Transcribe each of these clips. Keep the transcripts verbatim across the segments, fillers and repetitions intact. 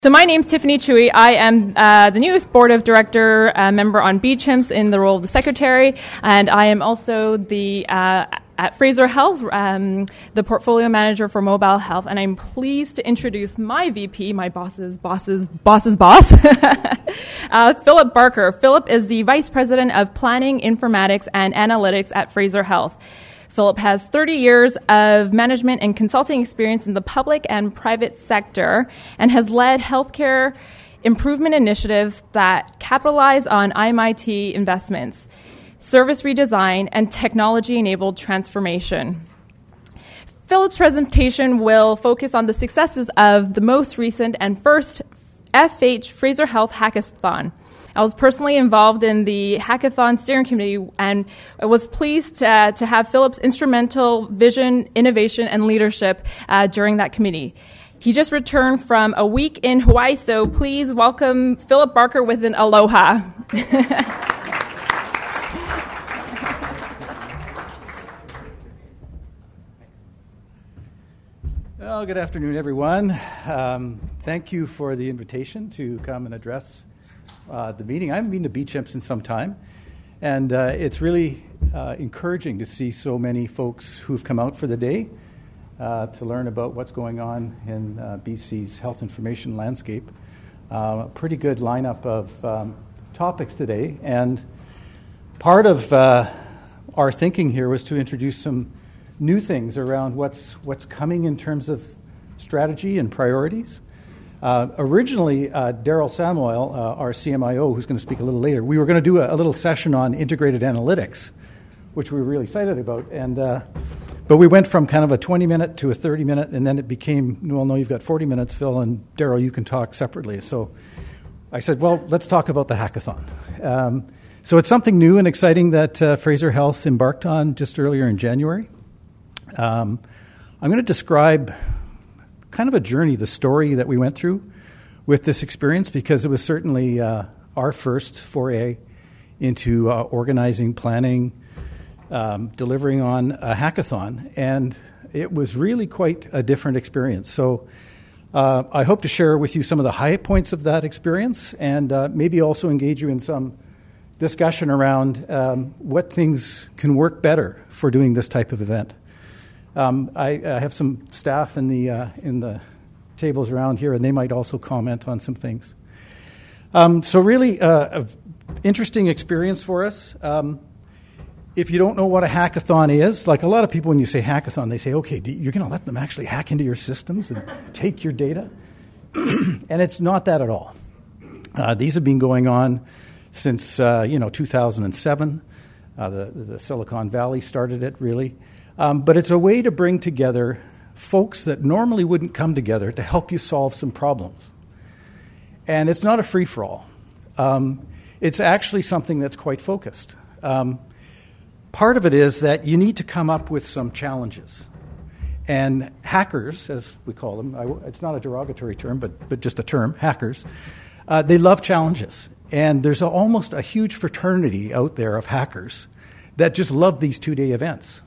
So my name's Tiffany Chewy. I am uh, the newest board of director uh, member on B CHIMPS in the role of the secretary, and I am also the uh, at Fraser Health, um, the portfolio manager for mobile health. And I'm pleased to introduce my V P, my boss's boss's boss's boss, uh, Philip Barker. Philip is the vice president of planning, informatics, and analytics at Fraser Health. Philip has thirty years of management and consulting experience in the public and private sector and has led healthcare improvement initiatives that capitalize on I M I T investments, service redesign, and technology-enabled transformation. Philip's presentation will focus on the successes of the most recent and first F H Fraser Health Hackathon. I was personally involved in the Hackathon Steering Committee and I was pleased uh, to have Philip's instrumental vision, innovation, and leadership uh, during that committee. He just returned from a week in Hawaii, so please welcome Philip Barker with an aloha. Well, good afternoon, everyone. Um, thank you for the invitation to come and address Uh, the meeting. I haven't been to B CHIMPS in some time, and uh, it's really uh, encouraging to see so many folks who've come out for the day uh, to learn about what's going on in uh, B C's health information landscape. Uh, a pretty good lineup of um, topics today, and part of uh, our thinking here was to introduce some new things around what's what's coming in terms of strategy and priorities. Uh, originally, uh, Daryl Samuel, uh, our C M I O, who's going to speak a little later, we were going to do a, a little session on integrated analytics, which we were really excited about. And uh, but we went from kind of a twenty-minute to a thirty-minute, and then it became, well, no, you've got forty minutes, Phil, and Daryl, you can talk separately. So I said, well, let's talk about the hackathon. Um, so it's something new and exciting that uh, Fraser Health embarked on just earlier in January. Um, I'm going to describe kind of a journey, the story that we went through with this experience, because it was certainly uh, our first foray into uh, organizing, planning, um, delivering on a hackathon, and it was really quite a different experience. So uh, I hope to share with you some of the high points of that experience and uh, maybe also engage you in some discussion around um, what things can work better for doing this type of event. Um, I, I have some staff in the uh, in the tables around here, and they might also comment on some things. Um, so really, uh, an interesting experience for us. Um, if you don't know what a hackathon is, like a lot of people when you say hackathon, they say, okay, you're going to let them actually hack into your systems and take your data? And it's not that at all. Uh, these have been going on since, uh, you know, two thousand seven. Uh, the, the Silicon Valley started it, really. Um, but it's a way to bring together folks that normally wouldn't come together to help you solve some problems. And it's not a free-for-all. Um, it's actually something that's quite focused. Um, part of it is that you need to come up with some challenges. And hackers, as we call them, I, it's not a derogatory term, but, but just a term, hackers, uh, they love challenges. And there's a, almost a huge fraternity out there of hackers that just love these two-day events.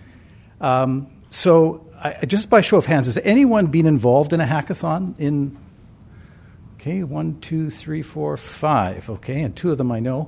Um, so I, just by show of hands, has anyone been involved in a hackathon? In okay, one, two, three, four, five. Okay, and two of them I know.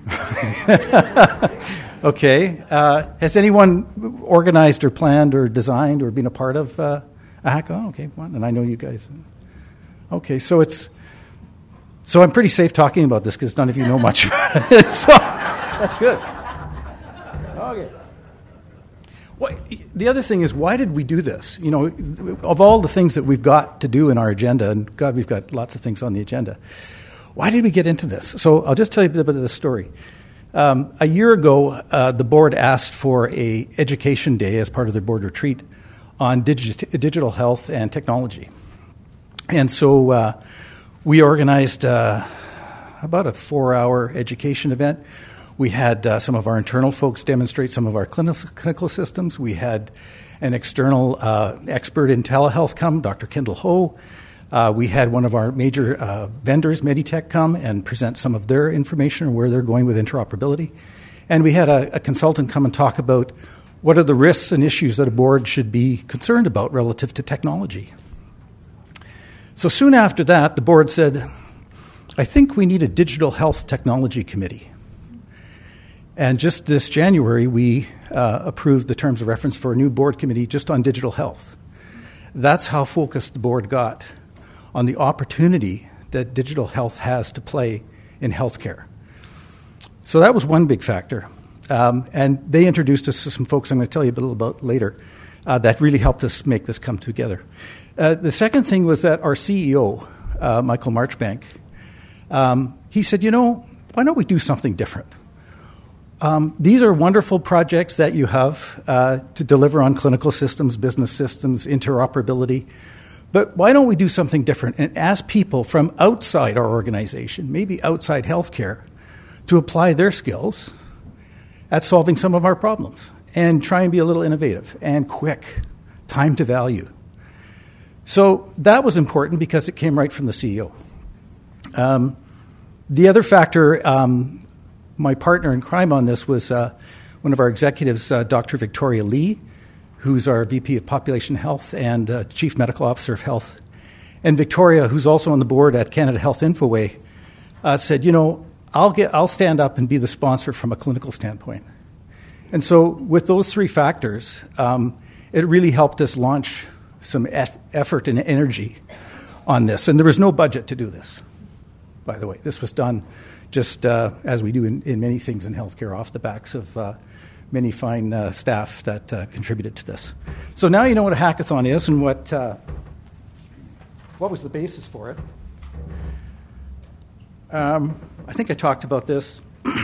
Okay, uh, has anyone organized or planned or designed or been a part of uh, a hackathon? Okay, one, and I know you guys. Okay, so it's so I'm pretty safe talking about this because none of you know much about it. So that's good. Okay. Well, the other thing is, why did we do this? You know, of all the things that we've got to do in our agenda, and God, we've got lots of things on the agenda, why did we get into this? So I'll just tell you a bit of the story. Um, a year ago, uh, the board asked for a education day as part of their board retreat on digi- digital health and technology. And so uh, we organized uh, about a four-hour education event. We had uh, some of our internal folks demonstrate some of our clinical, clinical systems. We had an external uh, expert in telehealth come, Doctor Kendall Ho. Uh, we had one of our major uh, vendors, Meditech, come and present some of their information on where they're going with interoperability. And we had a, a consultant come and talk about what are the risks and issues that a board should be concerned about relative to technology. So soon after that, the board said, I think we need a digital health technology committee. And just this January, we uh, approved the terms of reference for a new board committee just on digital health. That's how focused the board got on the opportunity that digital health has to play in healthcare. So that was one big factor. Um, and they introduced us to some folks I'm going to tell you a little about later uh, that really helped us make this come together. Uh, the second thing was that our C E O, uh, Michael Marchbank, um, he said, you know, why don't we do something different? Um, these are wonderful projects that you have uh, to deliver on clinical systems, business systems, interoperability. But why don't we do something different and ask people from outside our organization, maybe outside healthcare, to apply their skills at solving some of our problems and try and be a little innovative and quick, time to value. So that was important because it came right from the C E O. Um, the other factor, um, my partner in crime on this was uh, one of our executives, uh, Doctor Victoria Lee, who's our V P of Population Health and uh, Chief Medical Officer of Health. And Victoria, who's also on the board at Canada Health Infoway, uh, said, you know, I'll get, I'll stand up and be the sponsor from a clinical standpoint. And so with those three factors, um, it really helped us launch some eff- effort and energy on this. And there was no budget to do this, by the way. This was done just uh, as we do in, in many things in healthcare, off the backs of uh, many fine uh, staff that uh, contributed to this. So now you know what a hackathon is and what uh, what was the basis for it. Um, I think I talked about this.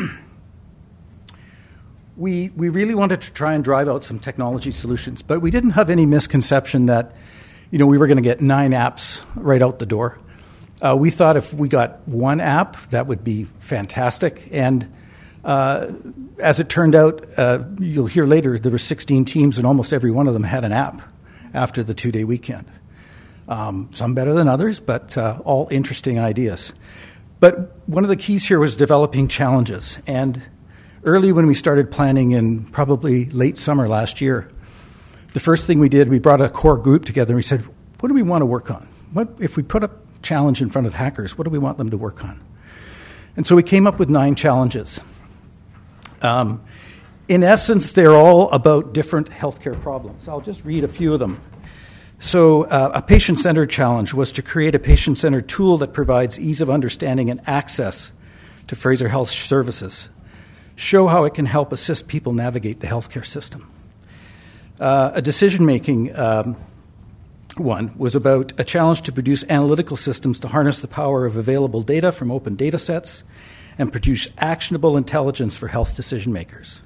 we we really wanted to try and drive out some technology solutions, but we didn't have any misconception that, you know, we were going to get nine apps right out the door. Uh, we thought if we got one app, that would be fantastic. And uh, as it turned out, uh, you'll hear later, there were sixteen teams, and almost every one of them had an app after the two-day weekend. Um, some better than others, but uh, all interesting ideas. But one of the keys here was developing challenges. And early when we started planning in probably late summer last year, the first thing we did, we brought a core group together and we said, what do we want to work on? What if we put a challenge in front of hackers, what do we want them to work on? And so we came up with nine challenges. Um, in essence, they're all about different healthcare problems. I'll just read a few of them. So uh, a patient-centered challenge was to create a patient-centered tool that provides ease of understanding and access to Fraser Health services. Show how it can help assist people navigate the healthcare system. Uh, a decision-making um, one was about a challenge to produce analytical systems to harness the power of available data from open data sets and produce actionable intelligence for health decision makers.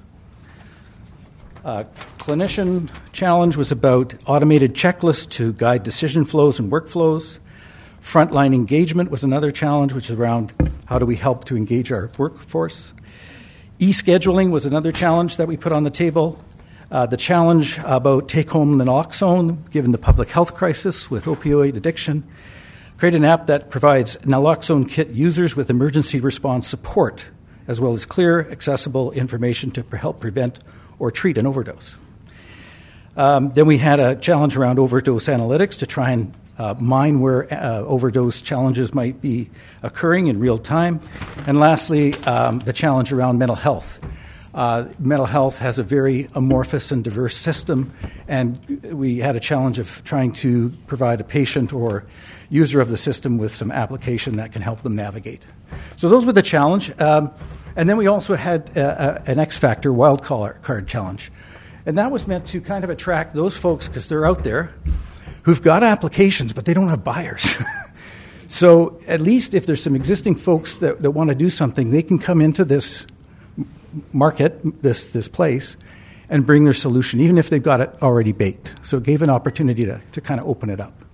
Uh, clinician challenge was about automated checklists to guide decision flows and workflows. Frontline engagement was another challenge, which is around how do we help to engage our workforce. E-scheduling was another challenge that we put on the table. Uh, the challenge about take-home naloxone, given the public health crisis with opioid addiction. Create an app that provides naloxone kit users with emergency response support, as well as clear, accessible information to pre- help prevent or treat an overdose. Um, then we had a challenge around overdose analytics to try and uh, mine where uh, overdose challenges might be occurring in real time. And lastly, um, the challenge around mental health. Uh, mental health has a very amorphous and diverse system, and we had a challenge of trying to provide a patient or user of the system with some application that can help them navigate. So those were the challenge. Um, and then we also had uh, uh, an X Factor wild card challenge. And that was meant to kind of attract those folks, because they're out there, who've got applications, but they don't have buyers. So at least if there's some existing folks that, that want to do something, they can come into this market, this this place, and bring their solution, even if they've got it already baked. So it gave an opportunity to, to kind of open it up.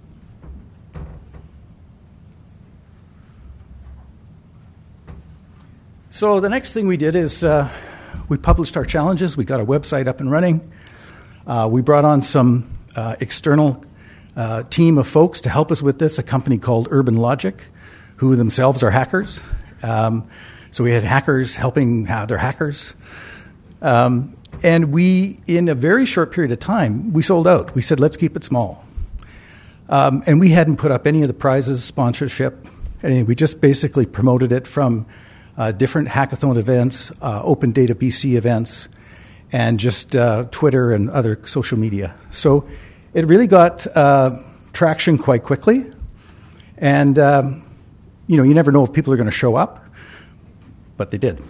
So the next thing we did is uh, we published our challenges. We got a website up and running. Uh, we brought on some uh, external uh, team of folks to help us with this, a company called Urban Logic, who themselves are hackers. Um, So we had hackers helping other hackers. Um, and we, in a very short period of time, we sold out. We said, let's keep it small. Um, and we hadn't put up any of the prizes, sponsorship, anything. We just basically promoted it from uh, different hackathon events, uh, Open Data B C events, and just uh, Twitter and other social media. So it really got uh, traction quite quickly. And, um, you know, you never know if people are going to show up, but they did.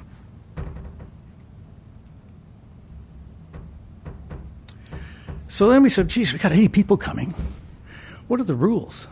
So then we said, geez, we got eighty people coming. What are the rules?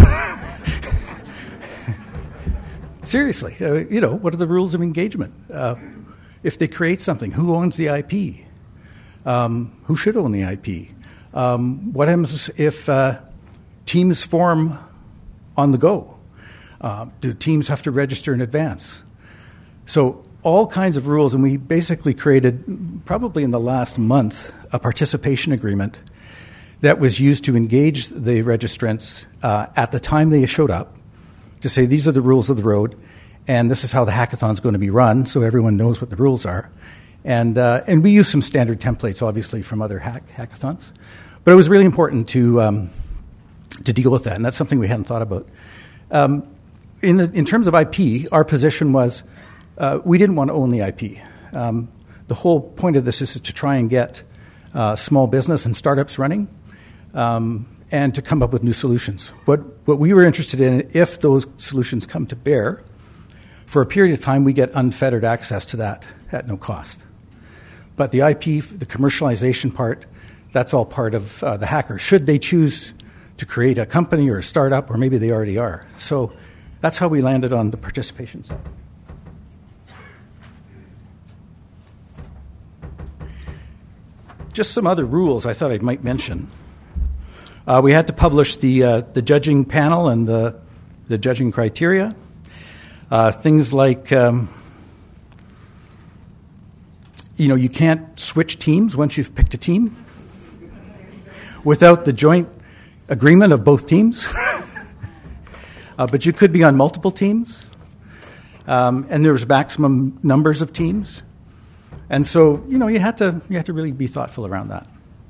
Seriously, uh, you know, what are the rules of engagement? Uh, if they create something, who owns the I P? Um, who should own the I P? Um, what happens if uh, teams form on the go? Uh, do teams have to register in advance? So all kinds of rules, and we basically created, probably in the last month, a participation agreement that was used to engage the registrants uh, at the time they showed up to say these are the rules of the road, and this is how the hackathon is going to be run, so everyone knows what the rules are. And uh, and we use some standard templates, obviously, from other hack- hackathons. But it was really important to um, to deal with that, and that's something we hadn't thought about. Um, in the, in terms of I P, our position was uh, we didn't want to own the I P. Um, the whole point of this is to try and get uh, small business and startups running, um, and to come up with new solutions. What what we were interested in, if those solutions come to bear, for a period of time we get unfettered access to that at no cost. But the I P, the commercialization part, that's all part of uh, the hacker, should they choose to create a company or a startup, or maybe they already are. So that's how we landed on the participation side. Just some other rules I thought I might mention. Uh, we had to publish the uh, the judging panel and the the judging criteria. Uh, things like, um, you know, you can't switch teams once you've picked a team without the joint agreement of both teams. uh, but you could be on multiple teams, um, and there's maximum numbers of teams. And so, you know, you had to you had to really be thoughtful around that.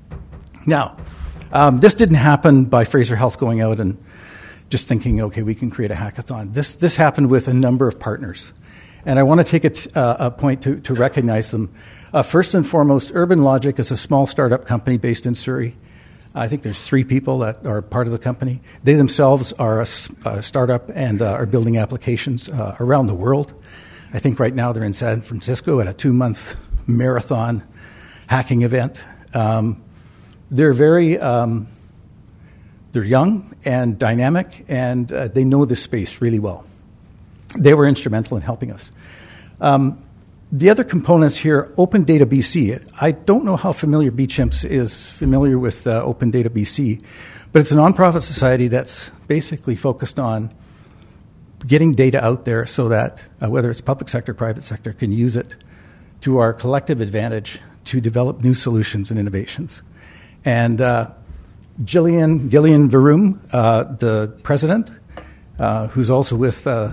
Now, um, this didn't happen by Fraser Health going out and just thinking, okay, we can create a hackathon. This this happened with a number of partners. And I want to take a, t- uh, a point to, to recognize them. Uh, first and foremost, Urban Logic is a small startup company based in Surrey. I think there's three people that are part of the company. They themselves are a, a startup and uh, are building applications uh, around the world. I think right now they're in San Francisco at a two-month marathon hacking event. Um, they're very... Um, They're young and dynamic, and uh, they know this space really well. They were instrumental in helping us. Um, the other components here, Open Data B C. I don't know how familiar BChimps is familiar with uh, Open Data B C, but it's a nonprofit society that's basically focused on getting data out there so that uh, whether it's public sector, private sector, can use it to our collective advantage to develop new solutions and innovations. And uh, Gillian, Gillian Verum, uh, the president, uh, who's also with uh,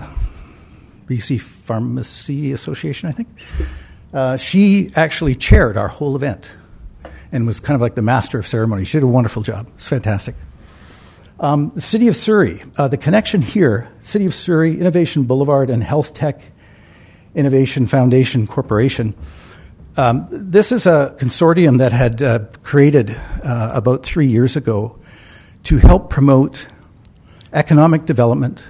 B C Pharmacy Association, I think, uh, she actually chaired our whole event and was kind of like the master of ceremony. She did a wonderful job. It's fantastic. Um, the City of Surrey, uh, the connection here, City of Surrey, Innovation Boulevard, and Health Tech Innovation Foundation Corporation. Um, this is a consortium that had uh, created uh, about three years ago to help promote economic development,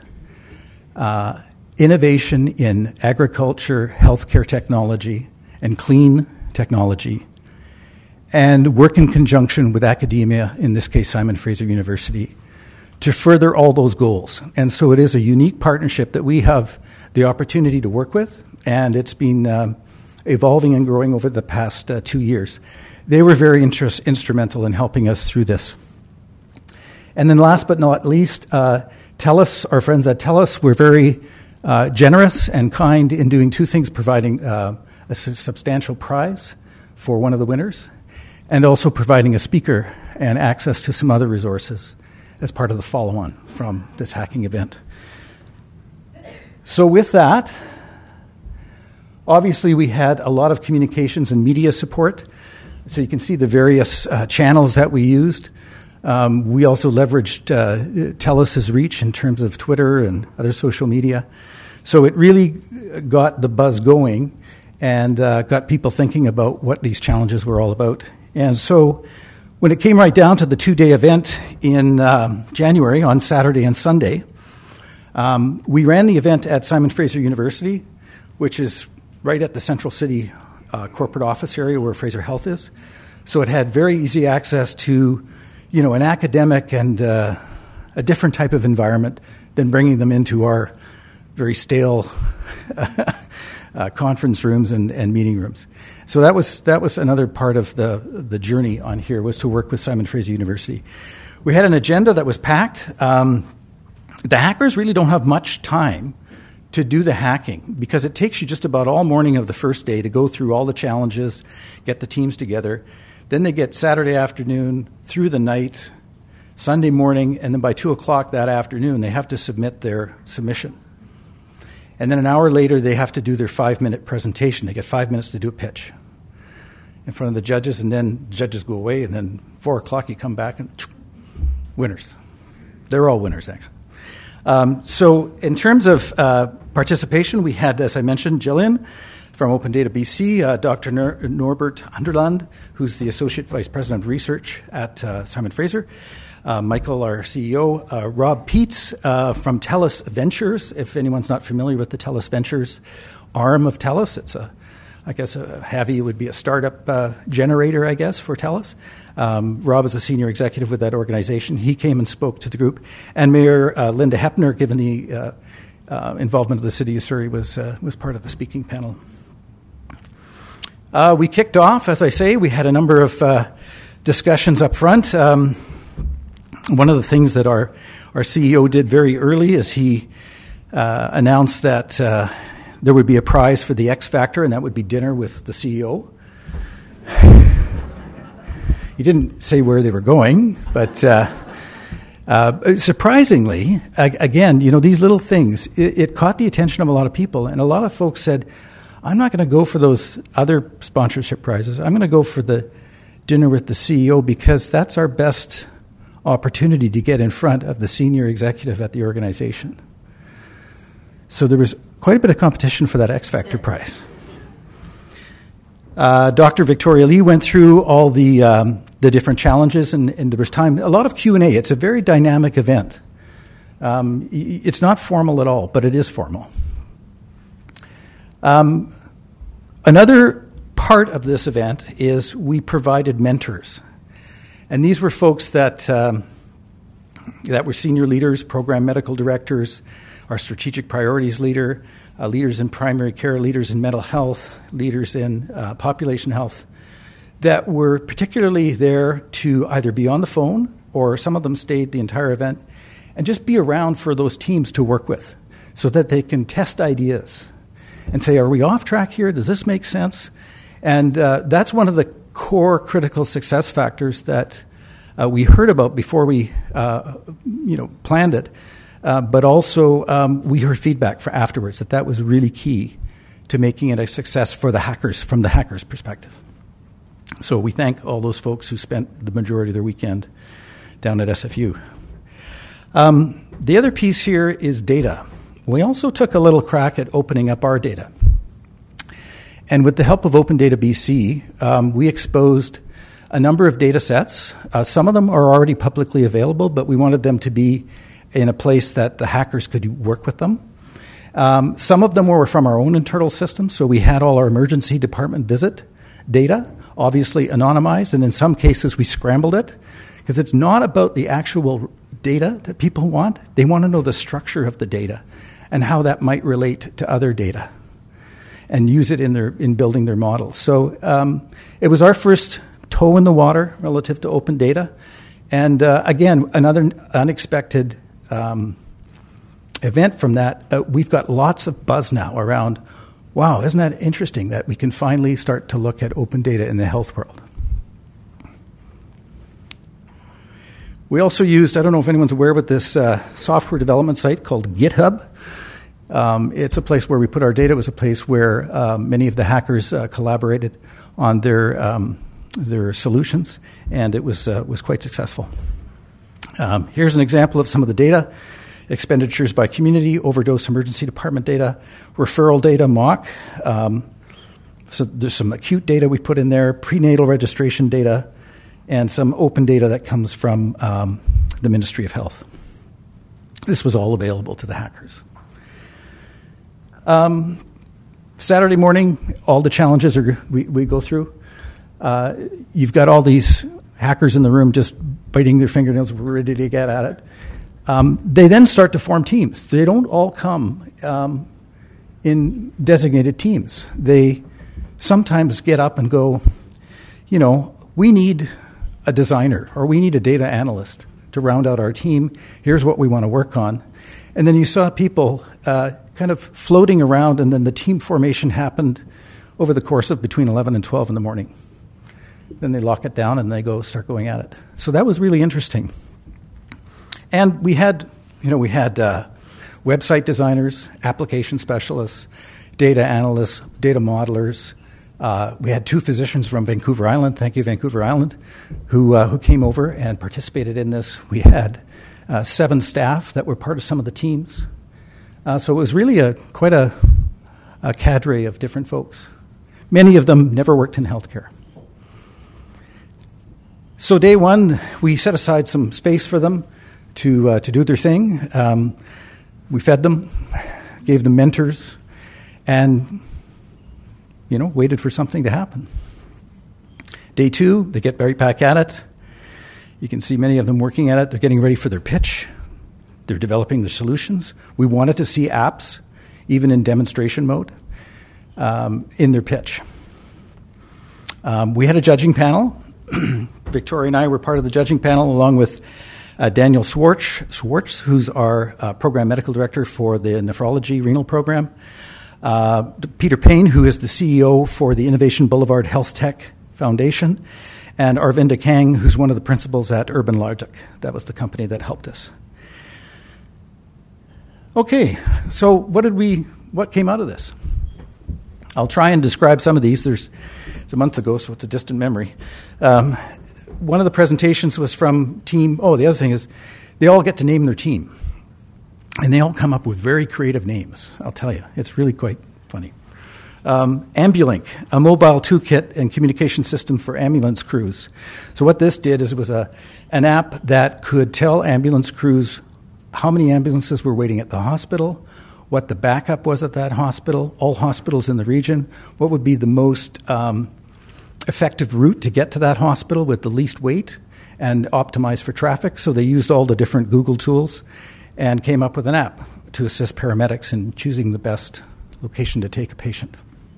uh, innovation in agriculture, healthcare technology, and clean technology, and work in conjunction with academia, in this case Simon Fraser University, to further all those goals. And so it is a unique partnership that we have the opportunity to work with, and it's been um, evolving and growing over the past uh, two years. They were very interest, instrumental in helping us through this. And then last but not least, uh, TELUS, our friends at TELUS, were very uh, generous and kind in doing two things, providing uh, a substantial prize for one of the winners, and also providing a speaker and access to some other resources as part of the follow-on from this hacking event. So with that, obviously we had a lot of communications and media support. So you can see the various uh, channels that we used. Um, we also leveraged uh, TELUS's reach in terms of Twitter and other social media. So it really got the buzz going and uh, got people thinking about what these challenges were all about. And so when it came right down to the two-day event in um, January on Saturday and Sunday, um, we ran the event at Simon Fraser University, which is right at the Central City uh, corporate office area where Fraser Health is. So it had very easy access to, you know, an academic and uh, a different type of environment than bringing them into our very stale uh, conference rooms and, and meeting rooms. So that was that was another part of the the journey on here, was to work with Simon Fraser University. We had an agenda that was packed. Um, the hackers really don't have much time to do the hacking because it takes you just about all morning of the first day to go through all the challenges, get the teams together. Then they get Saturday afternoon through the night, Sunday morning, and then by two o'clock that afternoon, they have to submit their submission. And then an hour later, they have to do their five-minute presentation. They get five minutes to do a pitch in front of the judges, and then judges go away, and then four o'clock you come back, and winners. They're all winners, actually. Um, so in terms of uh, participation, we had, as I mentioned, Jillian from Open Data B C, uh, Doctor Nor- Norbert Underland, who's the Associate Vice President of Research at uh, Simon Fraser, uh, Michael, our C E O, uh, Rob Peets uh, from TELUS Ventures. If anyone's not familiar with the TELUS Ventures arm of TELUS, it's a, I guess, a Havy would be a startup uh, generator, I guess, for TELUS. Um, Rob is a senior executive with that organization. He came and spoke to the group. And Mayor uh, Linda Hepner, given the uh, uh, involvement of the City of Surrey, was, uh, was part of the speaking panel. Uh, we kicked off, as I say. We had a number of uh, discussions up front. Um, one of the things that our, our C E O did very early is he uh, announced that uh, there would be a prize for the X Factor, and that would be dinner with the C E O. He didn't say where they were going, but uh, uh, surprisingly, again, you know, these little things, it, it caught the attention of a lot of people, and a lot of folks said, I'm not going to go for those other sponsorship prizes. I'm going to go for the dinner with the C E O because that's our best opportunity to get in front of the senior executive at the organization. So there was quite a bit of competition for that X Factor prize. Uh, Doctor Victoria Lee went through all the um, the different challenges, and, and there was time, a lot of Q and A. It's a very dynamic event. Um, it's not formal at all, but it is formal. Um, another part of this event is we provided mentors. And these were folks that um, that were senior leaders, program medical directors, our strategic priorities leader, uh, leaders in primary care, leaders in mental health, leaders in uh, population health, that were particularly there to either be on the phone, or some of them stayed the entire event, and just be around for those teams to work with so that they can test ideas and say, are we off track here? Does this make sense? And uh, that's one of the core critical success factors that uh, we heard about before we uh, you know, planned it. Uh, but also um, we heard feedback for afterwards that that was really key to making it a success for the hackers, from the hackers' perspective. So we thank all those folks who spent the majority of their weekend down at S F U. Um, the other piece here is data. We also took a little crack at opening up our data. And with the help of Open Data B C, um, we exposed a number of data sets. Uh, some of them are already publicly available, but we wanted them to be in a place that the hackers could work with them. Um, some of them were from our own internal system, so we had all our emergency department visit data, obviously anonymized, and in some cases we scrambled it, because it's not about the actual data that people want. They want to know the structure of the data and how that might relate to other data, and use it in their in building their models. So um, it was our first toe in the water relative to open data. And uh, again, another unexpected um, event from that. Uh, we've got lots of buzz now around, wow, isn't that interesting that we can finally start to look at open data in the health world. We also used, I don't know if anyone's aware, but this uh, software development site called GitHub. Um, it's a place where we put our data. It was a place where um, many of the hackers uh, collaborated on their um, their solutions, and it was uh, was quite successful. Um, here's an example of some of the data. Expenditures by community, overdose emergency department data, referral data, M O C. Um, so there's some acute data we put in there, prenatal registration data, and some open data that comes from um, the Ministry of Health. This was all available to the hackers. Um, Saturday morning, all the challenges are, we, we go through. Uh, you've got all these hackers in the room just biting their fingernails, ready to get at it. Um, they then start to form teams. They don't all come um, in designated teams. They sometimes get up and go, you know, we need a designer or we need a data analyst to round out our team. Here's what we want to work on. And then you saw people uh, kind of floating around, and then the team formation happened over the course of between eleven and twelve in the morning. Then they lock it down and they go start going at it. So that was really interesting. And we had, you know, we had uh, website designers, application specialists, data analysts, data modelers. Uh, we had two physicians from Vancouver Island, thank you, Vancouver Island, who uh, who came over and participated in this. We had uh, seven staff that were part of some of the teams. Uh, so it was really a quite a, a cadre of different folks. Many of them never worked in healthcare. So day one, we set aside some space for them to uh, to do their thing. Um, we fed them, gave them mentors, and you know, waited for something to happen. Day two, they get very back at it. You can see many of them working at it. They're getting ready for their pitch. They're developing their solutions. We wanted to see apps, even in demonstration mode, um, in their pitch. Um, we had a judging panel. Victoria and I were part of the judging panel, along with uh, Daniel Swartz, Swartz, who's our uh, program medical director for the nephrology renal program. Uh, Peter Payne, who is the C E O for the Innovation Boulevard Health Tech Foundation, and Arvinda Kang, who's one of the principals at Urban Logic. That was the company that helped us. Okay, so what did we? What came out of this? I'll try and describe some of these. There's it's a month ago, so it's a distant memory. Um, one of the presentations was from team. Oh, the other thing is, they all get to name their team. And they all come up with very creative names, I'll tell you. It's really quite funny. Um, Ambulink, a mobile toolkit and communication system for ambulance crews. So what this did is it was a an app that could tell ambulance crews how many ambulances were waiting at the hospital, what the backup was at that hospital, all hospitals in the region, what would be the most um, effective route to get to that hospital with the least wait, and optimize for traffic. So they used all the different Google tools and came up with an app to assist paramedics in choosing the best location to take a patient.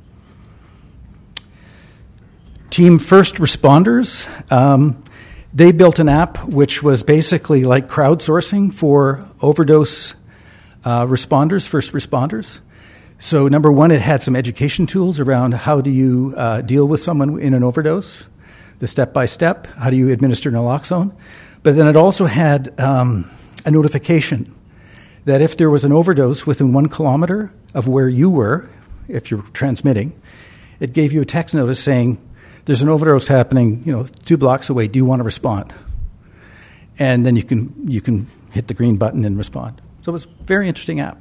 Team First Responders, um, they built an app which was basically like crowdsourcing for overdose uh, responders, first responders. So number one, it had some education tools around how do you uh, deal with someone in an overdose, the step-by-step, how do you administer naloxone. But then it also had um, a notification that if there was an overdose within one kilometer of where you were, if you're transmitting, it gave you a text notice saying, there's an overdose happening, you know, two blocks away, do you want to respond? And then you can you can hit the green button and respond. So it was a very interesting app.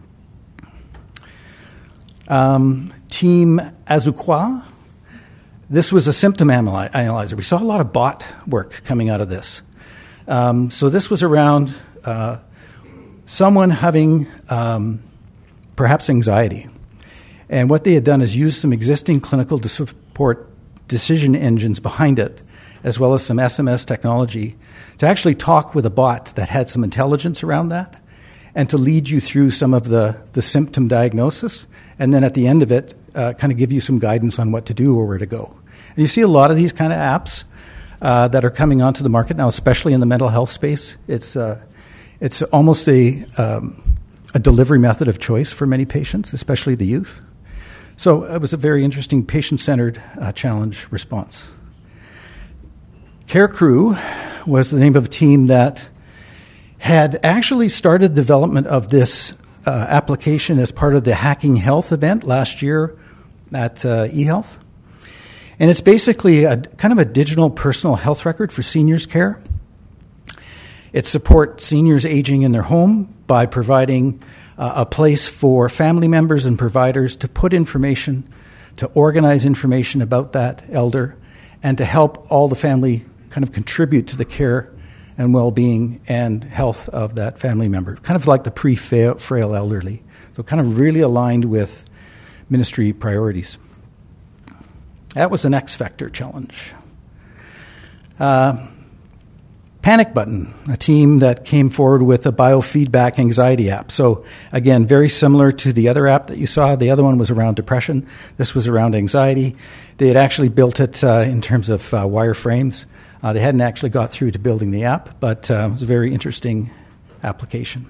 Um, Team Azuqua, this was a symptom analyzer. We saw a lot of bot work coming out of this. Um, so this was around uh, someone having um, perhaps anxiety. And what they had done is use some existing clinical to support decision engines behind it, as well as some S M S technology, to actually talk with a bot that had some intelligence around that, and to lead you through some of the, the symptom diagnosis, and then at the end of it, uh, kind of give you some guidance on what to do or where to go. And you see a lot of these kind of apps uh, that are coming onto the market now, especially in the mental health space. It's uh, it's almost a um, a delivery method of choice for many patients, especially the youth. So it was a very interesting patient-centered uh, challenge response. Care Crew was the name of a team that had actually started development of this uh, application as part of the Hacking Health event last year at uh, eHealth. And it's basically a kind of a digital personal health record for seniors care. It supports seniors aging in their home by providing uh, a place for family members and providers to put information, to organize information about that elder, and to help all the family kind of contribute to the care and well-being and health of that family member, kind of like the pre-frail elderly. So kind of really aligned with ministry priorities. That was an X Factor challenge. Uh, Panic Button, a team that came forward with a biofeedback anxiety app. So again, very similar to the other app that you saw. The other one was around depression. This was around anxiety. They had actually built it uh, in terms of uh, wireframes. Uh, they hadn't actually got through to building the app, but uh, it was a very interesting application.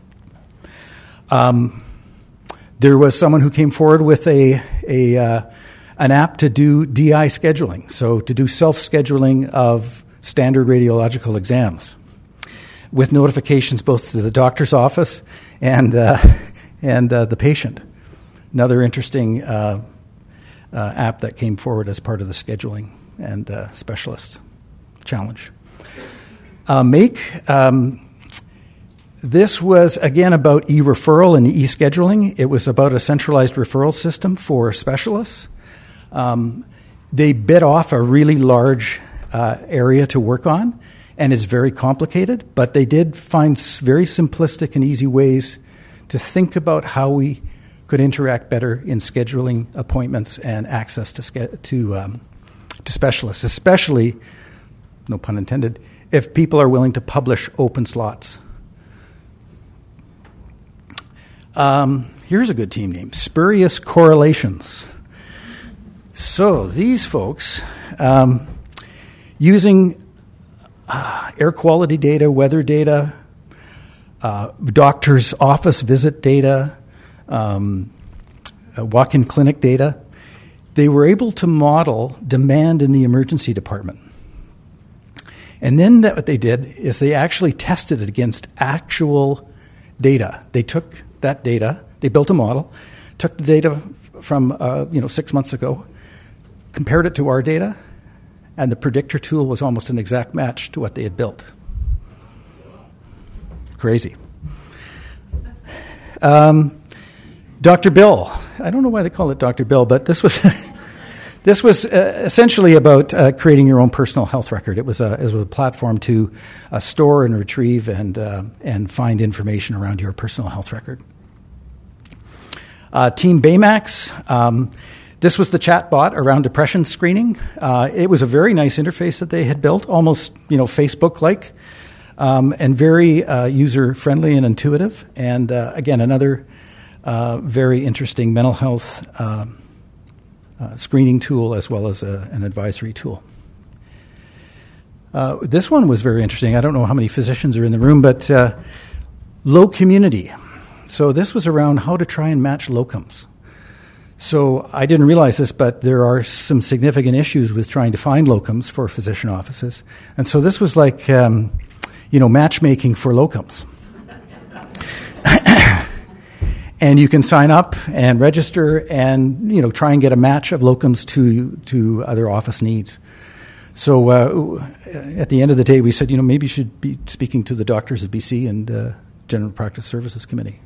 Um, there was someone who came forward with a, a uh, an app to do D I scheduling, so to do self-scheduling of standard radiological exams with notifications both to the doctor's office and uh, and uh, the patient. Another interesting uh, uh, app that came forward as part of the scheduling and uh, specialist challenge. Uh, Make, um, this was again about e-referral and e-scheduling. It was about a centralized referral system for specialists. Um, they bit off a really large uh, area to work on, and it's very complicated, but they did find very simplistic and easy ways to think about how we could interact better in scheduling appointments and access to ske- to, um, to specialists, especially, no pun intended, if people are willing to publish open slots. Um, here's a good team name, Spurious Correlations. So these folks, um, using uh, air quality data, weather data, uh, doctor's office visit data, um, uh, walk-in clinic data, they were able to model demand in the emergency department. And then that, what they did is they actually tested it against actual data. They took that data, they built a model, took the data from uh, you know six months ago, compared it to our data, and the predictor tool was almost an exact match to what they had built. Crazy. Um, Doctor Bill. I don't know why they call it Doctor Bill, but this was this was uh, essentially about uh, creating your own personal health record. It was a, it was a platform to uh, store and retrieve and uh, and find information around your personal health record. Uh, Team Baymax. Um, This was the chat bot around depression screening. Uh, it was a very nice interface that they had built, almost you know Facebook-like, um, and very uh, user-friendly and intuitive. And uh, again, another uh, very interesting mental health uh, uh, screening tool as well as a, an advisory tool. Uh, this one was very interesting. I don't know how many physicians are in the room, but uh, low community. So this was around how to try and match locums. So I didn't realize this, but there are some significant issues with trying to find locums for physician offices. And so this was like, um, you know, matchmaking for locums. And you can sign up and register and, you know, try and get a match of locums to to other office needs. So uh, at the end of the day, we said, you know, maybe you should be speaking to the doctors of B C and uh, General Practice Services Committee.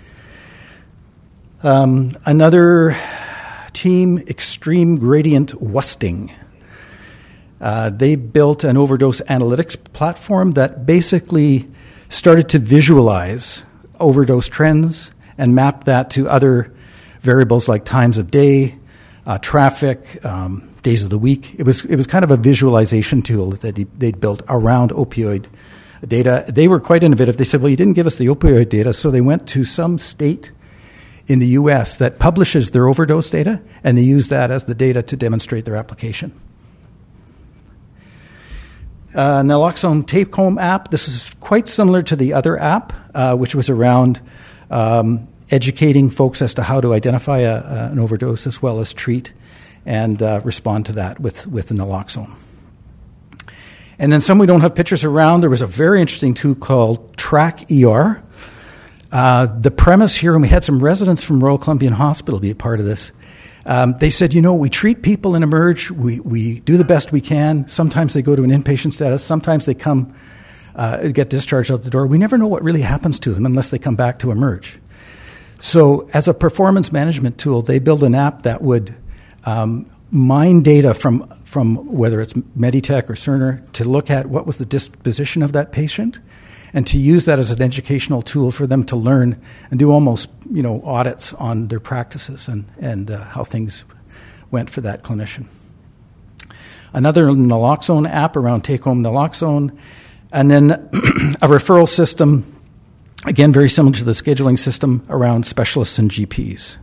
Um, another team, Extreme Gradient Wusting. Uh, they built an overdose analytics platform that basically started to visualize overdose trends and map that to other variables like times of day, uh, traffic, um, days of the week. It was it was kind of a visualization tool that they'd built around opioid data. They were quite innovative. They said, well, you didn't give us the opioid data, so they went to some state in the U S that publishes their overdose data, and they use that as the data to demonstrate their application. Uh, Naloxone take-home app. This is quite similar to the other app, uh, which was around um, educating folks as to how to identify a, a, an overdose as well as treat and uh, respond to that with, with the naloxone. And then some we don't have pictures around. There was a very interesting tool called Track E R. Uh, the premise here, and we had some residents from Royal Columbian Hospital be a part of this, um, they said, you know, we treat people in emerge, we, we do the best we can. Sometimes they go to an inpatient status. Sometimes they come uh, get discharged out the door. We never know what really happens to them unless they come back to emerge. So as a performance management tool, they build an app that would um, mine data from, from whether it's Meditech or Cerner to look at what was the disposition of that patient and to use that as an educational tool for them to learn and do almost, you know, audits on their practices and, and uh, how things went for that clinician. Another naloxone app around take-home naloxone, and then a referral system, again, very similar to the scheduling system around specialists and G Ps.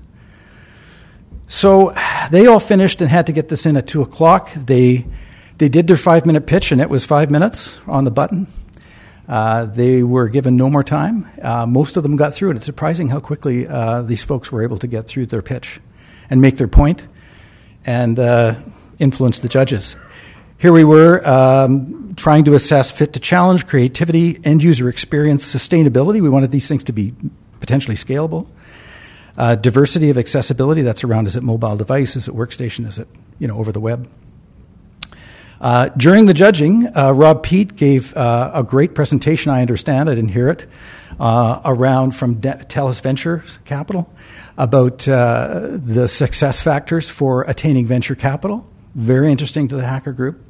So they all finished and had to get this in at two o'clock. They they did their five-minute pitch, and it was five minutes on the button. Uh, they were given no more time. Uh, most of them got through it. It's surprising how quickly uh, these folks were able to get through their pitch and make their point and uh, influence the judges. Here we were um, trying to assess fit to challenge, creativity, end-user experience, sustainability. We wanted these things to be potentially scalable. Uh, diversity of accessibility, that's around, is it mobile device, is it workstation, is it, you know, over the web? Uh, during the judging, uh, Rob Pete gave uh, a great presentation, I understand, I didn't hear it, uh, around from De- TELUS Ventures Capital about uh, the success factors for attaining venture capital. Very interesting to the hacker group.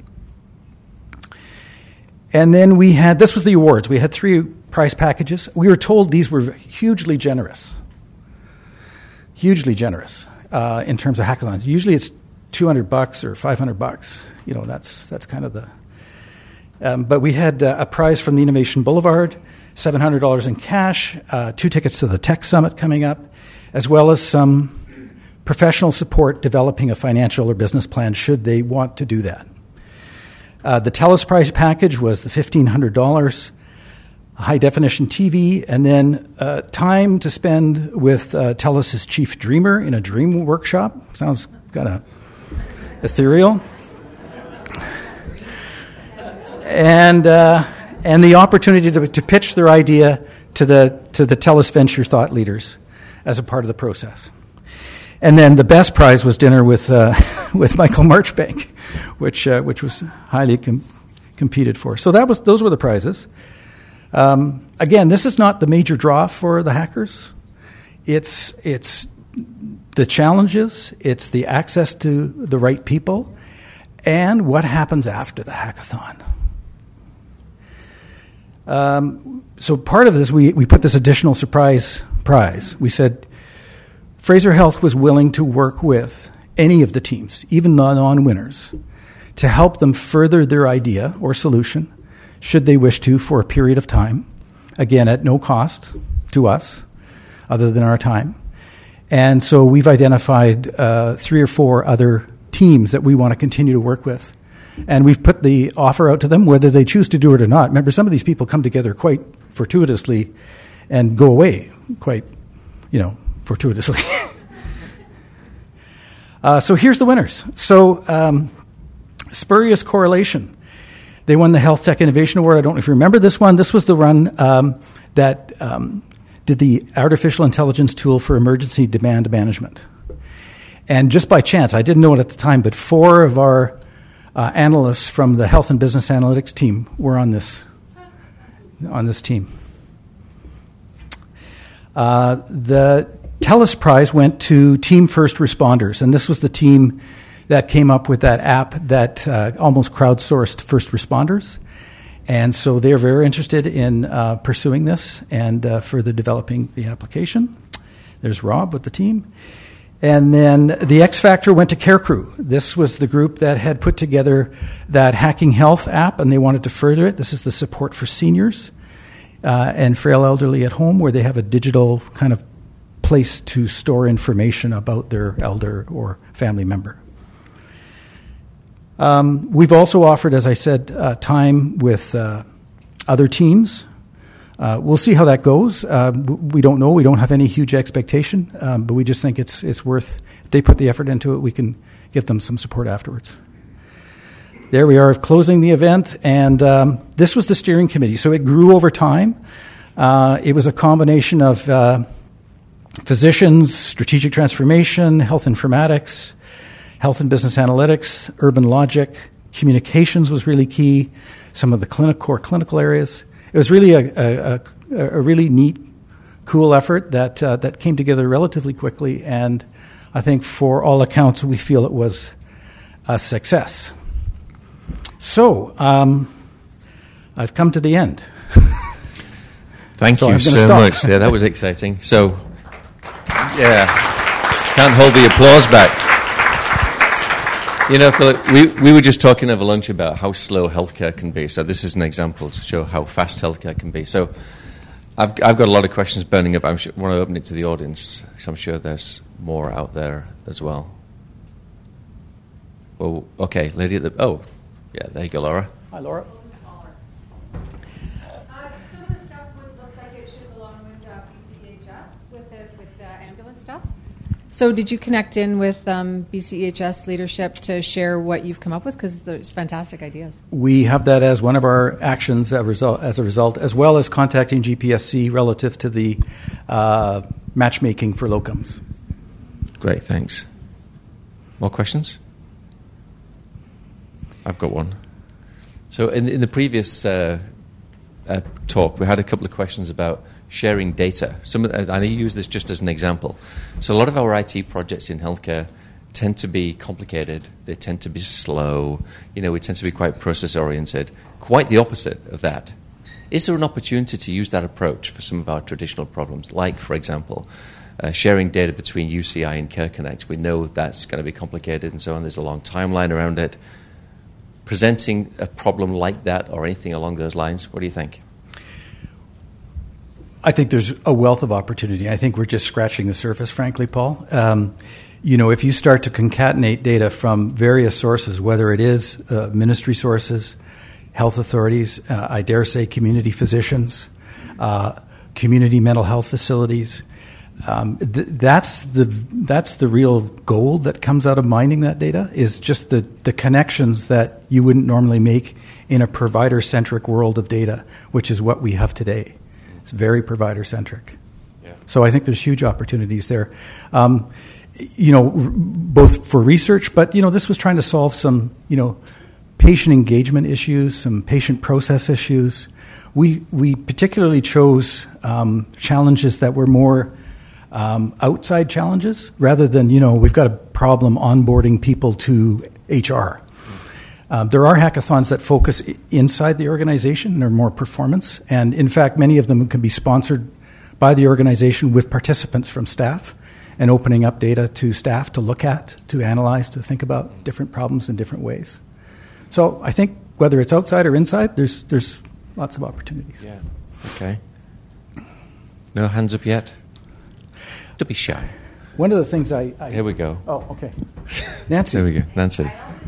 And then we had, this was the awards. We had three prize packages. We were told these were hugely generous. Hugely generous uh, in terms of hackathons. Usually it's two hundred bucks or five hundred bucks. You know, that's that's kind of the... Um, but we had uh, a prize from the Innovation Boulevard, seven hundred dollars in cash, uh, two tickets to the Tech Summit coming up, as well as some professional support developing a financial or business plan should they want to do that. Uh, the TELUS prize package was the fifteen hundred dollars, high-definition T V, and then uh, time to spend with uh, TELUS's chief dreamer in a dream workshop. Sounds kind of ethereal. And uh, and the opportunity to, to pitch their idea to the to the TELUS venture thought leaders as a part of the process. And then the best prize was dinner with uh, with Michael Marchbank, which uh, which was highly com- competed for. So that was those were the prizes. Um, again, this is not the major draw for the hackers. It's it's the challenges, it's the access to the right people, and what happens after the hackathon. Um, so part of this, we, we put this additional surprise prize. We said Fraser Health was willing to work with any of the teams, even the non-winners, to help them further their idea or solution, should they wish to, for a period of time, again, at no cost to us, other than our time. And so we've identified uh, three or four other teams that we want to continue to work with. And we've put the offer out to them, whether they choose to do it or not. Remember, some of these people come together quite fortuitously and go away quite, you know, fortuitously. uh, so here's the winners. So um, spurious correlation. They won the Health Tech Innovation Award. I don't know if you remember this one. This was the run um, that um, did the artificial intelligence tool for emergency demand management. And just by chance, I didn't know it at the time, but four of our uh, analysts from the Health and Business Analytics team were on this on this team. Uh, the TELUS Prize went to Team First Responders, and this was the team that came up with that app that uh, almost crowdsourced first responders. And so they're very interested in uh, pursuing this and uh, further developing the application. There's Rob with the team. And then the X Factor went to CareCrew. This was the group that had put together that Hacking Health app, and they wanted to further it. This is the support for seniors uh, and frail elderly at home, where they have a digital kind of place to store information about their elder or family member. Um, we've also offered, as I said, uh, time with uh, other teams. Uh, we'll see how that goes. Uh, we don't know. We don't have any huge expectation, um, but we just think it's it's worth, if they put the effort into it, we can give them some support afterwards. There we are, closing the event, and um, this was the steering committee. So it grew over time. Uh, it was a combination of uh, physicians, strategic transformation, health informatics, health and business analytics, urban logic, communications was really key, some of the clinic, core clinical areas. it was really a, a, a really neat, cool effort that uh, that came together relatively quickly, and I think for all accounts we feel it was a success. So um, I've come to the end. Thank so you so stop. much. Yeah, that was exciting. So, yeah, can't hold the applause back. You know, Philip, we, we were just talking over lunch about how slow healthcare can be. So this is an example to show how fast healthcare can be. So I've I've got a lot of questions burning up. I sure, want to open it to the audience, because I'm sure there's more out there as well. Well, okay, lady at the... Oh, yeah, there you go, Laura. Hi, Laura. So did you connect in with um, B C E H S leadership to share what you've come up with? Because there's fantastic ideas. We have that as one of our actions as a result, as, a result, as well as contacting G P S C relative to the uh, matchmaking for locums. Great, thanks. More questions? I've got one. So in, in the previous uh, uh, talk, we had a couple of questions about sharing data. Some of the, and I use this just as an example. So a lot of our I T projects in healthcare tend to be complicated. They tend to be slow. You know, we tend to be quite process-oriented. Quite the opposite of that. Is there an opportunity to use that approach for some of our traditional problems? Like, for example, uh, sharing data between U C I and Care Connect. We know that's going to be complicated and so on. There's a long timeline around it. Presenting a problem like that or anything along those lines, what do you think? I think there's a wealth of opportunity. I think we're just scratching the surface, frankly, Paul. Um, you know, if you start to concatenate data from various sources, whether it is uh, ministry sources, health authorities, uh, I dare say community physicians, uh, community mental health facilities, um, th- that's the that's the real gold that comes out of mining that data, is just the, the connections that you wouldn't normally make in a provider-centric world of data, which is what we have today. It's very provider-centric. Yeah. So I think there's huge opportunities there. Um, you know, r- both for research, but, you know, this was trying to solve some, you know, patient engagement issues, some patient process issues. We we particularly chose um, challenges that were more um, outside challenges rather than, you know, we've got a problem onboarding people to H R. Um, there are hackathons that focus inside the organization and are more performance. And in fact, many of them can be sponsored by the organization with participants from staff and opening up data to staff to look at, to analyze, to think about different problems in different ways. So I think whether it's outside or inside, there's there's lots of opportunities. Yeah. Okay. No hands up yet? Don't be shy. One of the things I... I Here we go. Oh, okay. Nancy. There we go. Nancy.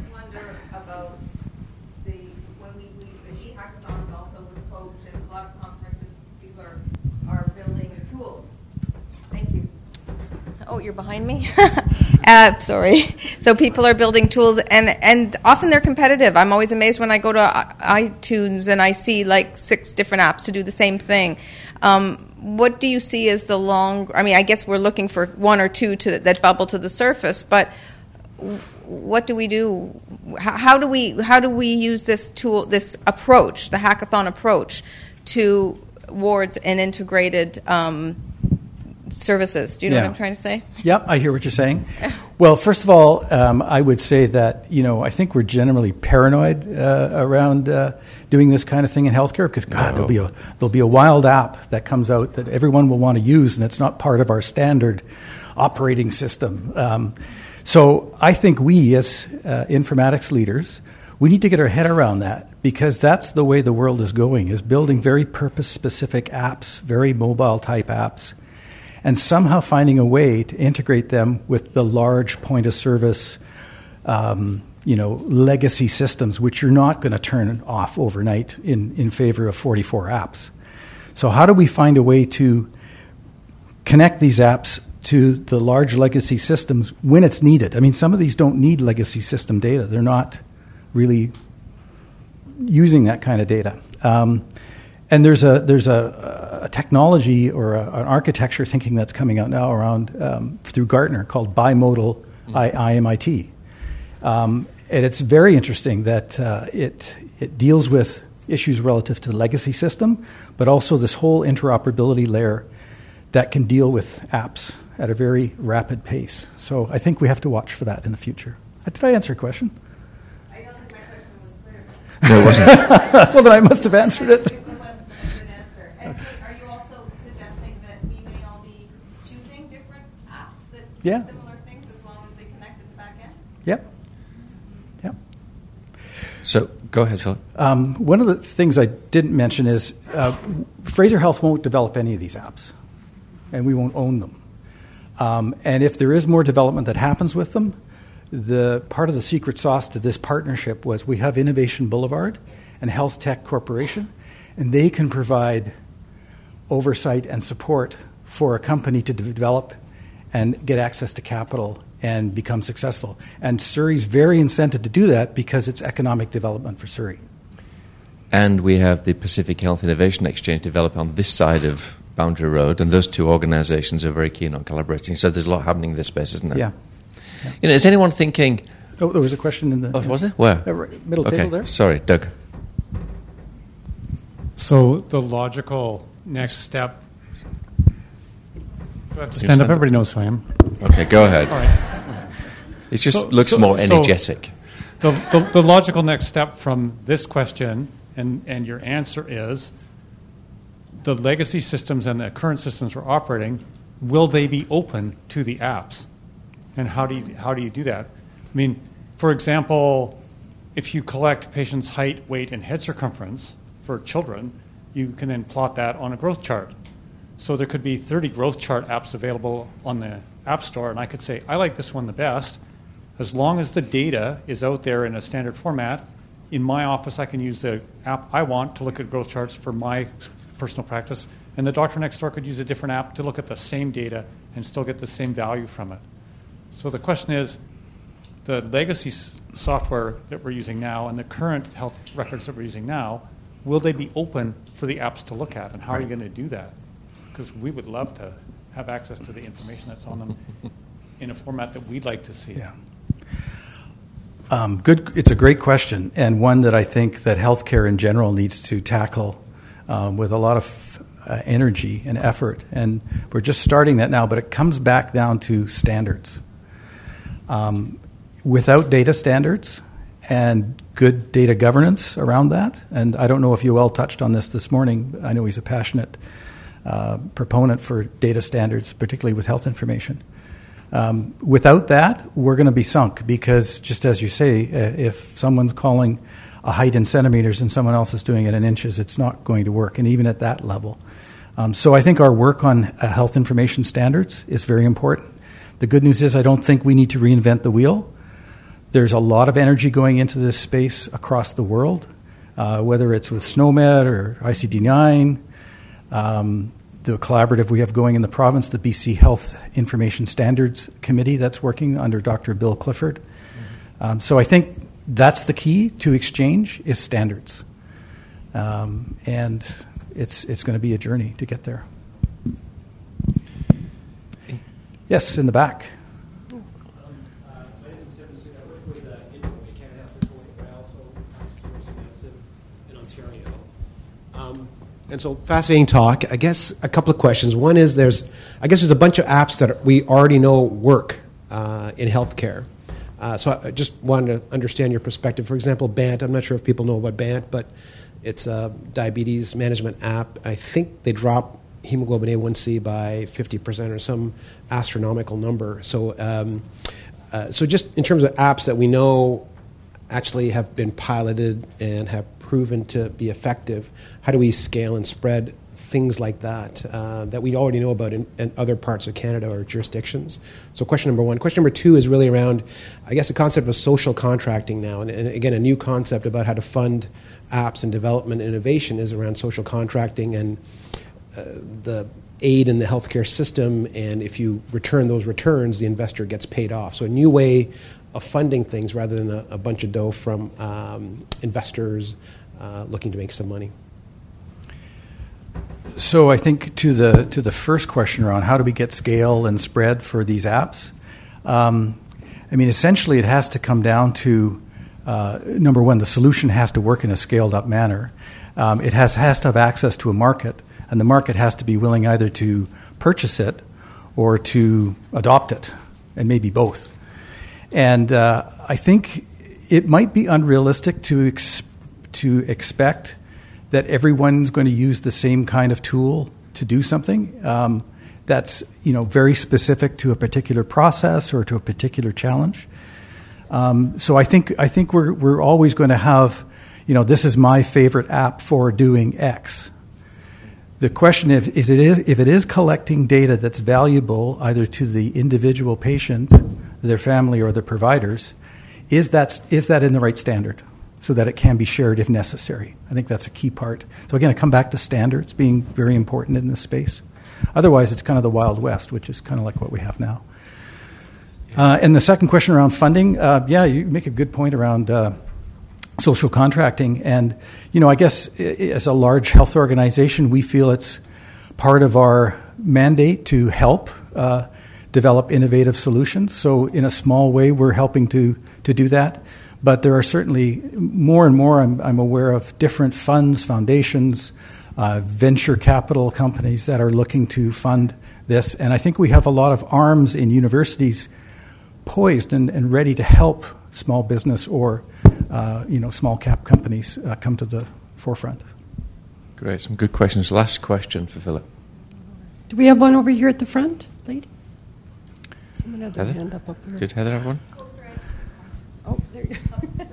Oh, you're behind me? uh, sorry. So people are building tools, and, and often they're competitive. I'm always amazed when I go to iTunes and I see like six different apps to do the same thing. Um, what do you see as the long... I mean, I guess we're looking for one or two to, that bubble to the surface, but what do we do? How, how do we how do we use this tool, this approach, the hackathon approach, to towards an integrated... Um, services. Do you know yeah. what I'm trying to say? Yep, I hear what you're saying. Well, first of all, um, I would say that, you know, I think we're generally paranoid uh, around uh, doing this kind of thing in healthcare because, God, no. there'll be a there'll be a wild app that comes out that everyone will want to use, and it's not part of our standard operating system. Um, so I think we, as uh, informatics leaders, we need to get our head around that, because that's the way the world is going, is building very purpose-specific apps, very mobile-type apps, and somehow finding a way to integrate them with the large point-of-service, um, you know, legacy systems, which you're not going to turn off overnight in, in favor of forty-four apps. So how do we find a way to connect these apps to the large legacy systems when it's needed? I mean, some of these don't need legacy system data. They're not really using that kind of data. Um, And there's a there's a, a technology or a, an architecture thinking that's coming out now around um, through Gartner called bimodal I M I T, um, and it's very interesting that uh, it it deals with issues relative to the legacy system, but also this whole interoperability layer that can deal with apps at a very rapid pace. So I think we have to watch for that in the future. Did I answer your question? I don't think my question was clear. No, it wasn't. Well, then I must have answered it. It was a good answer. And are you also suggesting that we may all be choosing different apps that Yeah. do similar things as long as they connect at the back end? Yep. Yep. So go ahead, Philip. Um, one of the things I didn't mention is uh, Fraser Health won't develop any of these apps, and we won't own them. Um, and if there is more development that happens with them, the part of the secret sauce to this partnership was we have Innovation Boulevard and Health Tech Corporation, and they can provide oversight and support for a company to develop and get access to capital and become successful. And Surrey's very incented to do that because it's economic development for Surrey. And we have the Pacific Health Innovation Exchange developed on this side of Boundary Road, and those two organizations are very keen on collaborating. So there's a lot happening in this space, isn't there? Yeah. yeah. You know, is anyone thinking... Oh, there was a question in the... Oh, was it? Where? Uh, right, middle okay. table there. Sorry, Doug. So the logical next step... Do I have to You stand up? stand Everybody knows who I am. Okay, go ahead. All right. It just So- looks so- more so- energetic. The, the, the logical next step from this question and, and your answer is the legacy systems and the current systems we're operating, will they be open to the apps? And how do you, how do you do that? I mean, for example, if you collect patients' height, weight, and head circumference for children, you can then plot that on a growth chart. So there could be thirty growth chart apps available on the App Store, and I could say, I like this one the best. As long as the data is out there in a standard format, in my office I can use the app I want to look at growth charts for my personal practice, and the doctor next door could use a different app to look at the same data and still get the same value from it. So the question is, the legacy s- software that we're using now and the current health records that we're using now, will they be open for the apps to look at, and how are you going to do that? Because we would love to have access to the information that's on them in a format that we'd like to see. Yeah. Um, good. It's a great question, and one that I think that healthcare in general needs to tackle um, with a lot of uh, energy and effort. And we're just starting that now, but it comes back down to standards. Um, without data standards and good data governance around that, and I don't know if Yoel touched on this this morning. I know he's a passionate uh, proponent for data standards, particularly with health information. Um, without that, we're going to be sunk because, just as you say, uh, if someone's calling a height in centimeters and someone else is doing it in inches, it's not going to work, and even at that level. Um, so I think our work on uh, health information standards is very important. The good news is I don't think we need to reinvent the wheel. There's a lot of energy going into this space across the world, uh, whether it's with SNOMED or I C D nine, um, the collaborative we have going in the province, the B C Health Information Standards Committee that's working under Doctor Bill Clifford. Mm-hmm. Um, so I think that's the key to exchange is standards. Um, and it's it's going to be a journey to get there. Yes, in the back. Um, and so, fascinating talk. I guess a couple of questions. One is there's, I guess there's a bunch of apps that we already know work uh, in healthcare. Uh, so I just wanted to understand your perspective. For example, B A N T. I'm not sure if people know about B A N T, but it's a diabetes management app. I think they drop hemoglobin A one C by fifty percent or some astronomical number. So, um, uh, so just in terms of apps that we know actually have been piloted and have proven to be effective, how do we scale and spread things like that uh, that we already know about in, in other parts of Canada or jurisdictions? So question number one. Question number two is really around, I guess, the concept of social contracting now. And, and again, a new concept about how to fund apps and development and innovation is around social contracting and uh, the aid in the healthcare system. And if you return those returns, the investor gets paid off. So a new way of funding things rather than a, a bunch of dough from um, investors uh, looking to make some money. So I think to the to the first question around how do we get scale and spread for these apps, um, I mean, essentially it has to come down to uh, number one, the solution has to work in a scaled-up manner. Um, it has, has to have access to a market, and the market has to be willing either to purchase it or to adopt it, and maybe both. And uh, I think it might be unrealistic to ex- to expect that everyone's going to use the same kind of tool to do something um, that's, you know, very specific to a particular process or to a particular challenge. Um, so I think I think we're we're always going to have, you know, this is my favorite app for doing X. The question if, is it is if it is collecting data that's valuable either to the individual patient, their family, or the providers, is that is that in the right standard so that it can be shared if necessary? I think that's a key part. So again, I come back to standards being very important in this space. Otherwise, it's kind of the Wild West, which is kind of like what we have now. Uh, and the second question around funding, uh, yeah, you make a good point around uh, social contracting. And, you know, I guess as a large health organization, we feel it's part of our mandate to help uh, develop innovative solutions. So in a small way, we're helping to, to do that. But there are certainly more and more, I'm, I'm aware of different funds, foundations, uh, venture capital companies that are looking to fund this. And I think we have a lot of arms in universities poised and, and ready to help small business or uh, you know, small cap companies uh, come to the forefront. Great, some good questions. Last question for Philip. Do we have one over here at the front, ladies? Someone had their Heather? hand up up here. Did Heather have one? Oh, there you go.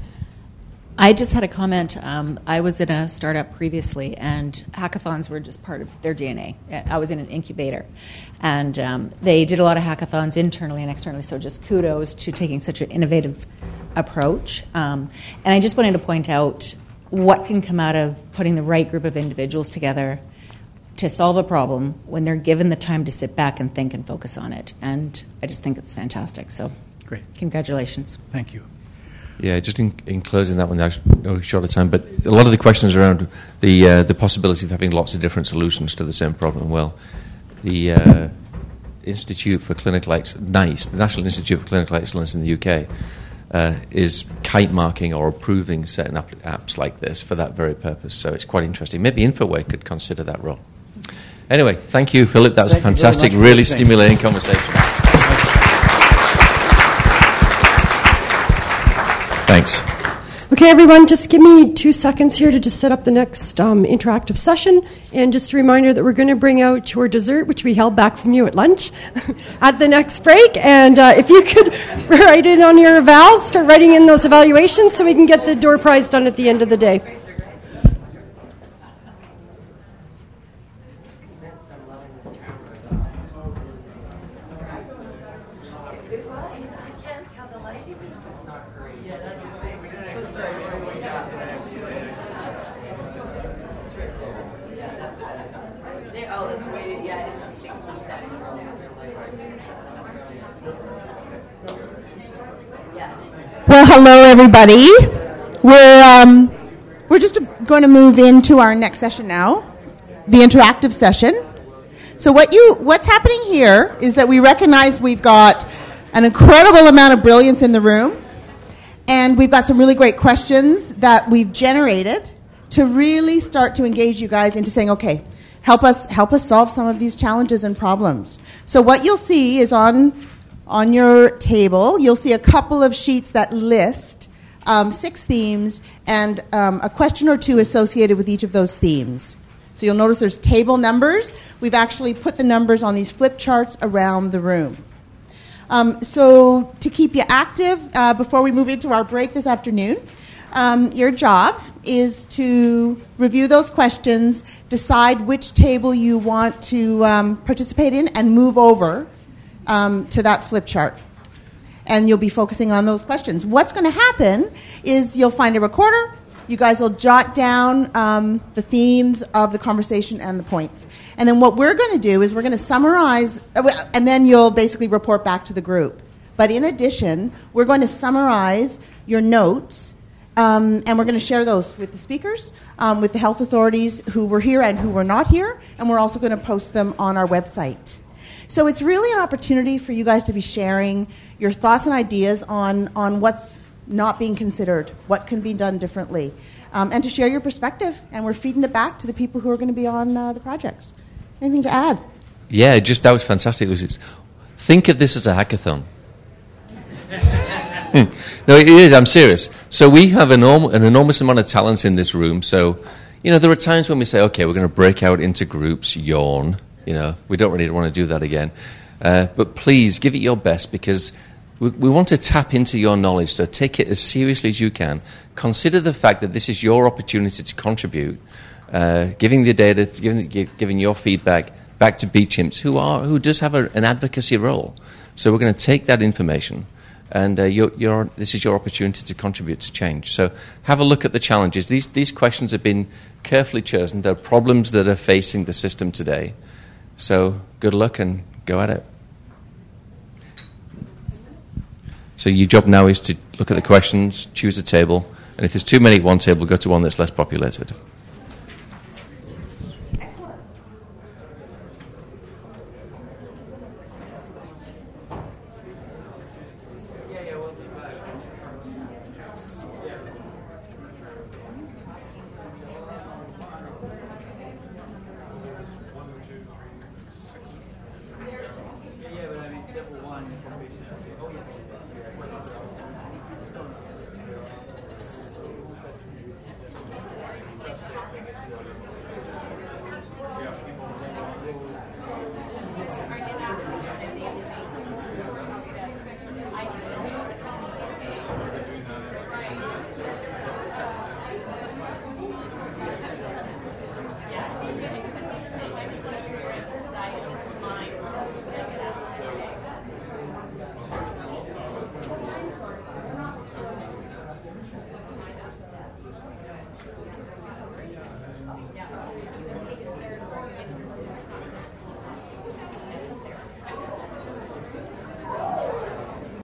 I just had a comment. Um, I was in a startup previously, and hackathons were just part of their D N A. I was in an incubator, and um, they did a lot of hackathons internally and externally, so just kudos to taking such an innovative approach. Um, and I just wanted to point out what can come out of putting the right group of individuals together to solve a problem when they're given the time to sit back and think and focus on it. And I just think it's fantastic. So great. Congratulations. Thank you. Yeah, just in, in closing that one, no short of time, but a lot of the questions around the uh, the possibility of having lots of different solutions to the same problem. Well, the uh, Institute for Clinical Excellence, NICE, the National Institute for Clinical Excellence in the U K, uh, is kite marking or approving certain app- apps like this for that very purpose. So it's quite interesting. Maybe InfoWay could consider that role. Anyway, thank you, Philip. That was thank a fantastic, really stimulating conversation. Thanks. Okay, everyone, just give me two seconds here to just set up the next um, interactive session. And just a reminder that we're going to bring out your dessert, which we held back from you at lunch, at the next break. And uh, if you could write in on your evals, start writing in those evaluations so we can get the door prize done at the end of the day. Well, hello, everybody. We're um, we're just going to move into our next session now, the interactive session. So what you what's happening here is that we recognize we've got an incredible amount of brilliance in the room, and we've got some really great questions that we've generated to really start to engage you guys into saying, okay, help us help us solve some of these challenges and problems. So what you'll see is on On your table, you'll see a couple of sheets that list um, six themes and um, a question or two associated with each of those themes. So you'll notice there's table numbers. We've actually put the numbers on these flip charts around the room. Um, so to keep you active, uh, before we move into our break this afternoon, um, your job is to review those questions, decide which table you want to um, participate in, and move over Um, to that flip chart. And you'll be focusing on those questions. What's going to happen is you'll find a recorder. You guys will jot down um, the themes of the conversation and the points. And then what we're going to do is we're going to summarize, and then you'll basically report back to the group. But in addition, we're going to summarize your notes, um, and we're going to share those with the speakers, um, with the health authorities who were here and who were not here, and we're also going to post them on our website. So it's really an opportunity for you guys to be sharing your thoughts and ideas on, on what's not being considered, what can be done differently, um, and to share your perspective. And we're feeding it back to the people who are going to be on uh, the projects. Anything to add? Yeah, just that was fantastic. It was, think of this as a hackathon. No, it is. I'm serious. So we have an, enorm- an enormous amount of talent in this room. So, you know, there are times when we say, okay, we're going to break out into groups, yawn. You know, we don't really want to do that again. Uh, but please give it your best, because we, we want to tap into your knowledge. So take it as seriously as you can. Consider the fact that this is your opportunity to contribute, uh, giving the data, giving, giving your feedback back to B CHIMPS, who are who does have a, an advocacy role. So we're going to take that information, and uh, you're, you're, this is your opportunity to contribute to change. So have a look at the challenges. These, these questions have been carefully chosen. They're problems that are facing the system today. So good luck and go at it. So your job now is to look at the questions, choose a table, and if there's too many at one table, go to one that's less populated.